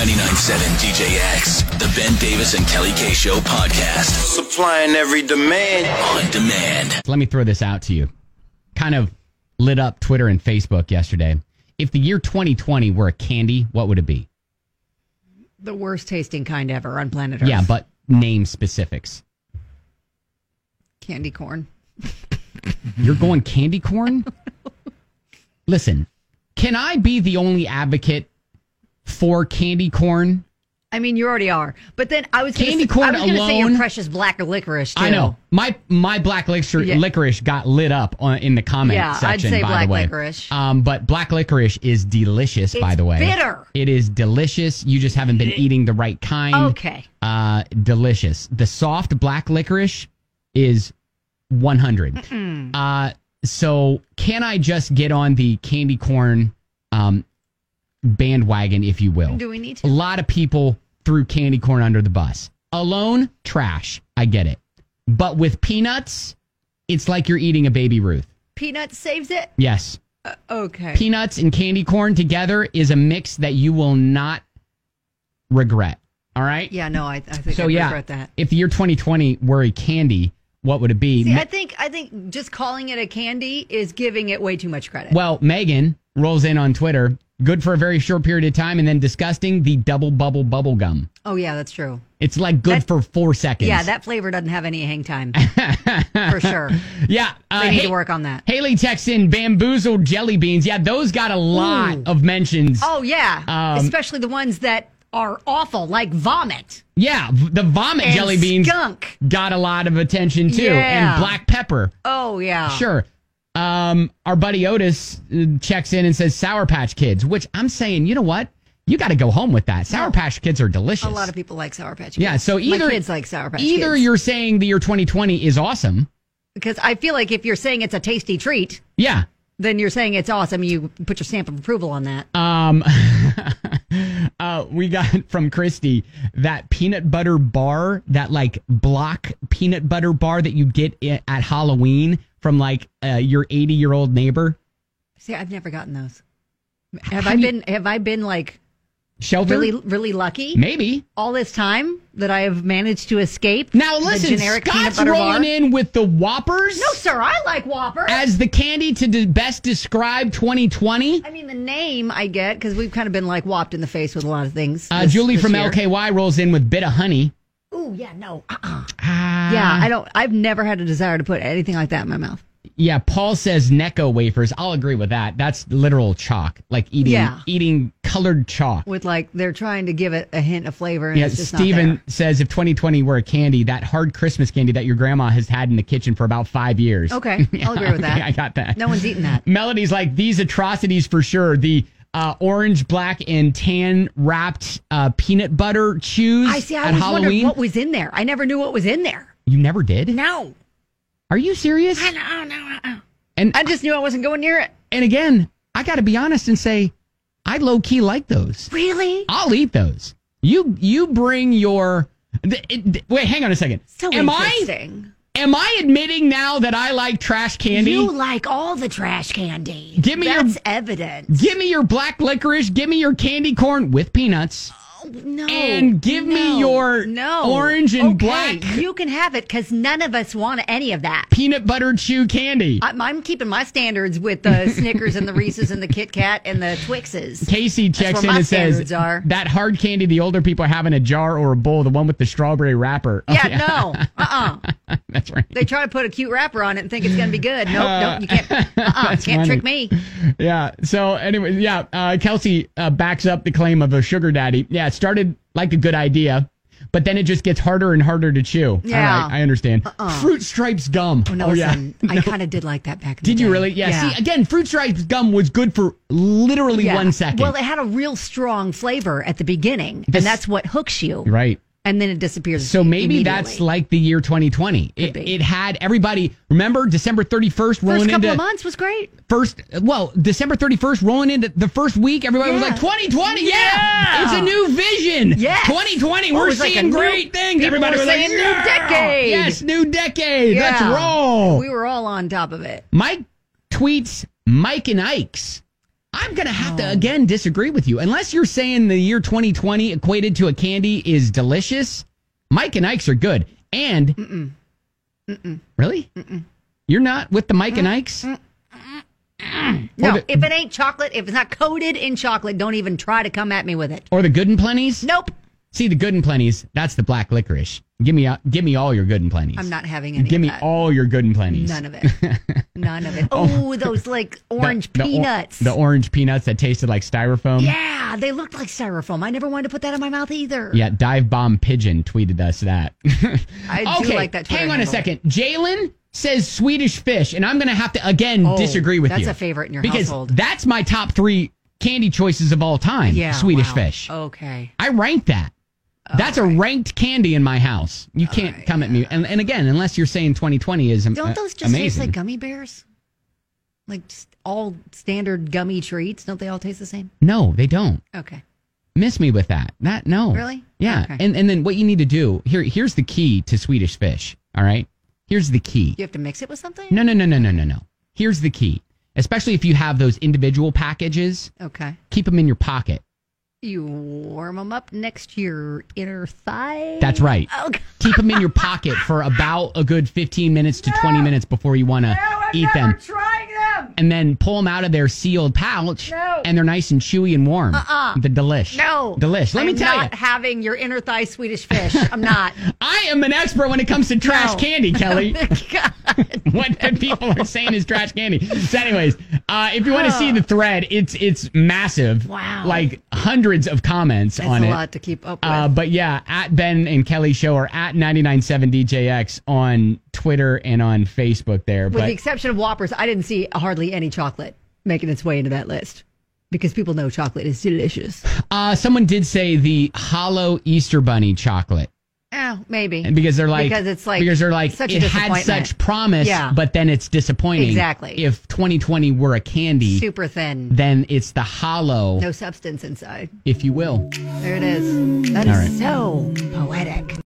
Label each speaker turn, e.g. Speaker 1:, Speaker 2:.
Speaker 1: 99.7 DJX, the Ben Davis and Kelly K Show podcast.
Speaker 2: Supplying every demand.
Speaker 1: On demand.
Speaker 3: Let me throw this out to you. Kind of lit up Twitter and Facebook yesterday. If the year 2020 were a candy, what would it be?
Speaker 4: The worst tasting kind ever on planet Earth.
Speaker 3: Yeah, but name specifics.
Speaker 4: Candy corn.
Speaker 3: You're going candy corn? Listen, can I be the only advocate for candy corn?
Speaker 4: I mean, you already are. But then I was going to say your precious black licorice, too.
Speaker 3: I know. My black licorice got lit up in the comment section,
Speaker 4: I'd say
Speaker 3: by
Speaker 4: black
Speaker 3: the way.
Speaker 4: licorice.
Speaker 3: But black licorice is delicious, by the way.
Speaker 4: It's bitter.
Speaker 3: It is delicious. You just haven't been eating the right kind.
Speaker 4: Okay.
Speaker 3: Delicious. The soft black licorice is 100. So can I just get on the candy corn bandwagon, if you will?
Speaker 4: Do we need to?
Speaker 3: A lot of people threw candy corn under the bus. Alone, trash. I get it. But with peanuts, it's like you're eating a Baby Ruth.
Speaker 4: Peanuts saves it?
Speaker 3: Yes.
Speaker 4: Okay.
Speaker 3: Peanuts and candy corn together is a mix that you will not regret. All right?
Speaker 4: Yeah, no, I think I regret that.
Speaker 3: If the year 2020 were a candy, what would it be?
Speaker 4: See, I think just calling it a candy is giving it way too much credit.
Speaker 3: Well, Megan rolls in on Twitter. Good for a very short period of time, and then disgusting, the double bubble bubble gum.
Speaker 4: Oh, yeah, that's true.
Speaker 3: It's like good for 4 seconds.
Speaker 4: Yeah, that flavor doesn't have any hang time. For sure.
Speaker 3: Yeah.
Speaker 4: They need to work on that.
Speaker 3: Haley texts in bamboozled jelly beans. Yeah, those got a lot of mentions.
Speaker 4: Oh, yeah. Especially the ones that are awful, like vomit.
Speaker 3: Yeah, the vomit jelly beans
Speaker 4: skunk
Speaker 3: got a lot of attention, too.
Speaker 4: Yeah.
Speaker 3: And black pepper.
Speaker 4: Oh, yeah.
Speaker 3: Sure. Our buddy Otis checks in and says Sour Patch Kids, which I'm saying, you know what? You got to go home with that. Sour Patch Kids are delicious.
Speaker 4: A lot of people like Sour Patch Kids.
Speaker 3: Yeah, so
Speaker 4: my kids like Sour Patch Kids.
Speaker 3: Either you're saying the year 2020 is awesome.
Speaker 4: Because I feel like if you're saying it's a tasty treat.
Speaker 3: Yeah.
Speaker 4: Then you're saying it's awesome. You put your stamp of approval on that.
Speaker 3: We got from Christy that peanut butter bar, that like block peanut butter bar that you get at Halloween from like your 80-year-old neighbor.
Speaker 4: See, I've never gotten those. Have I been like
Speaker 3: sheltered?
Speaker 4: Really lucky?
Speaker 3: Maybe.
Speaker 4: All this time that I have managed to escape.
Speaker 3: Now listen,
Speaker 4: the generic
Speaker 3: Scott's
Speaker 4: peanut butter
Speaker 3: rolling
Speaker 4: bar.
Speaker 3: in with the Whoppers.
Speaker 4: No, sir, I like Whopper.
Speaker 3: As the candy to best describe 2020.
Speaker 4: I mean, the name I get, because we've kind of been like whopped in the face with a lot of things.
Speaker 3: Julie from
Speaker 4: year.
Speaker 3: LKY rolls in with Bit of Honey.
Speaker 4: Ooh, yeah, no. Yeah, I've never had a desire to put anything like that in my mouth.
Speaker 3: Yeah, Paul says Necco wafers. I'll agree with that. That's literal chalk, like eating colored chalk.
Speaker 4: With like they're trying to give it a hint of flavor. And it's just
Speaker 3: Steven
Speaker 4: not there.
Speaker 3: says if 2020 were a candy, that hard Christmas candy that your grandma has had in the kitchen for about 5 years.
Speaker 4: Okay, I'll agree with that.
Speaker 3: I got that.
Speaker 4: No one's eating that.
Speaker 3: Melody's like these atrocities for sure. The orange, black, and tan wrapped peanut butter chews
Speaker 4: I
Speaker 3: at
Speaker 4: was
Speaker 3: Halloween.
Speaker 4: wondering what was in there. I never knew what was in there.
Speaker 3: You never did?
Speaker 4: No.
Speaker 3: Are you serious?
Speaker 4: No.
Speaker 3: And
Speaker 4: I just knew I wasn't going near it.
Speaker 3: And again, I got to be honest and say, I low key like those.
Speaker 4: Really?
Speaker 3: I'll eat those. You bring your. Wait, hang on a second.
Speaker 4: So interesting.
Speaker 3: Am I admitting now that I like trash candy?
Speaker 4: You like all the trash candy. That's evident.
Speaker 3: Give me your black licorice. Give me your candy corn with peanuts.
Speaker 4: No.
Speaker 3: And give me your orange and black.
Speaker 4: You can have it because none of us want any of that.
Speaker 3: Peanut butter chew candy.
Speaker 4: I'm keeping my standards with the Snickers and the Reese's and the Kit Kat and the Twixes.
Speaker 3: Casey checks in and says that hard candy the older people have in a jar or a bowl, the one with the strawberry wrapper.
Speaker 4: No.
Speaker 3: That's right.
Speaker 4: They try to put a cute wrapper on it and think it's going to be good. Nope, you can't. Can't trick me.
Speaker 3: Yeah. So anyway, Kelsey backs up the claim of a sugar daddy. Yeah, it started like a good idea, but then it just gets harder and harder to chew.
Speaker 4: Yeah.
Speaker 3: All right, I understand. Fruit Stripes gum.
Speaker 4: Listen, I kind of did like that back in the day.
Speaker 3: Did you really? Yeah. See, again, Fruit Stripes gum was good for literally 1 second.
Speaker 4: Well, it had a real strong flavor at the beginning, and that's what hooks you.
Speaker 3: Right.
Speaker 4: And then it disappears.
Speaker 3: So maybe that's like the year 2020. It had everybody. Remember December 31st rolling
Speaker 4: into. First couple
Speaker 3: of
Speaker 4: months was great.
Speaker 3: December 31st rolling into the first week, everybody was like 2020. Yeah, it's a new vision. Yeah, 2020. We're seeing great things. Everybody was saying
Speaker 4: new decade.
Speaker 3: Yes, new decade. Let's roll.
Speaker 4: We were all on top of it.
Speaker 3: Mike tweets Mike and Ike's. I'm going to have to, again, disagree with you. Unless you're saying the year 2020 equated to a candy is delicious, Mike and Ike's are good. And, really? You're not with the Mike and Ike's?
Speaker 4: No, if it ain't chocolate, if it's not coated in chocolate, don't even try to come at me with it.
Speaker 3: Or the Good and Plenty's?
Speaker 4: Nope.
Speaker 3: See, the Good and Plenty's, that's the black licorice. Give me all your Good and Plenty's.
Speaker 4: I'm not having any
Speaker 3: Give
Speaker 4: of
Speaker 3: me
Speaker 4: that.
Speaker 3: all your Good and Plenty's.
Speaker 4: None of it. None of it. Oh, those like orange peanuts.
Speaker 3: The orange peanuts that tasted like styrofoam.
Speaker 4: Yeah, they looked like styrofoam. I never wanted to put that in my mouth either.
Speaker 3: Yeah, Dive Bomb Pigeon tweeted us that.
Speaker 4: I do like that Twitter
Speaker 3: hang on
Speaker 4: handle.
Speaker 3: a second. Jalen says Swedish Fish, and I'm going to have to, again, disagree with you.
Speaker 4: That's a favorite in your
Speaker 3: because
Speaker 4: household.
Speaker 3: That's my top 3 candy choices of all time,
Speaker 4: Yeah,
Speaker 3: Swedish
Speaker 4: wow.
Speaker 3: Fish.
Speaker 4: Okay.
Speaker 3: I rank that. That's a ranked candy in my house. You can't come at me. And again, unless you're saying 2020 is
Speaker 4: Don't those just
Speaker 3: amazing.
Speaker 4: taste like gummy bears? Like just all standard gummy treats? Don't they all taste the same?
Speaker 3: No, they don't.
Speaker 4: Okay.
Speaker 3: Miss me with that. No.
Speaker 4: Really?
Speaker 3: Yeah.
Speaker 4: Okay.
Speaker 3: And then what you need to do, here's the key to Swedish Fish, all right? Here's the key.
Speaker 4: You have to mix it with something?
Speaker 3: No. Here's the key. Especially if you have those individual packages,
Speaker 4: Okay.
Speaker 3: keep them in your pocket.
Speaker 4: You warm them up next to your inner thigh?
Speaker 3: That's right.
Speaker 4: Okay.
Speaker 3: Keep them in your pocket for about a good 15 minutes to 20 minutes before you want to eat them.
Speaker 4: Trying them.
Speaker 3: And then pull them out of their sealed pouch, and they're nice and chewy and warm. The delish.
Speaker 4: No.
Speaker 3: Delish. Let me tell you.
Speaker 4: I'm not having your inner thigh Swedish Fish. I'm not.
Speaker 3: I am an expert when it comes to trash
Speaker 4: No.
Speaker 3: candy, Kelly.
Speaker 4: God.
Speaker 3: What the people are saying is trash candy. So anyways, if you want to see the thread, it's massive.
Speaker 4: Wow.
Speaker 3: Like hundreds of comments
Speaker 4: That's
Speaker 3: on
Speaker 4: a
Speaker 3: it.
Speaker 4: lot to keep up with.
Speaker 3: But yeah, at Ben and Kelly Show or at 997DJX on Twitter and on Facebook there.
Speaker 4: With the exception of Whoppers, I didn't see hardly any chocolate making its way into that list because people know chocolate is delicious.
Speaker 3: Someone did say the hollow Easter Bunny chocolate.
Speaker 4: Oh, maybe.
Speaker 3: And because they're like,
Speaker 4: because it's like
Speaker 3: it
Speaker 4: such a
Speaker 3: had
Speaker 4: disappointment.
Speaker 3: such promise,
Speaker 4: Yeah.
Speaker 3: but then it's disappointing.
Speaker 4: Exactly.
Speaker 3: If 2020 were a candy,
Speaker 4: Super thin.
Speaker 3: then it's the hollow,
Speaker 4: No substance inside.
Speaker 3: if you will.
Speaker 4: There it is. That
Speaker 3: All
Speaker 4: is
Speaker 3: right.
Speaker 4: so poetic.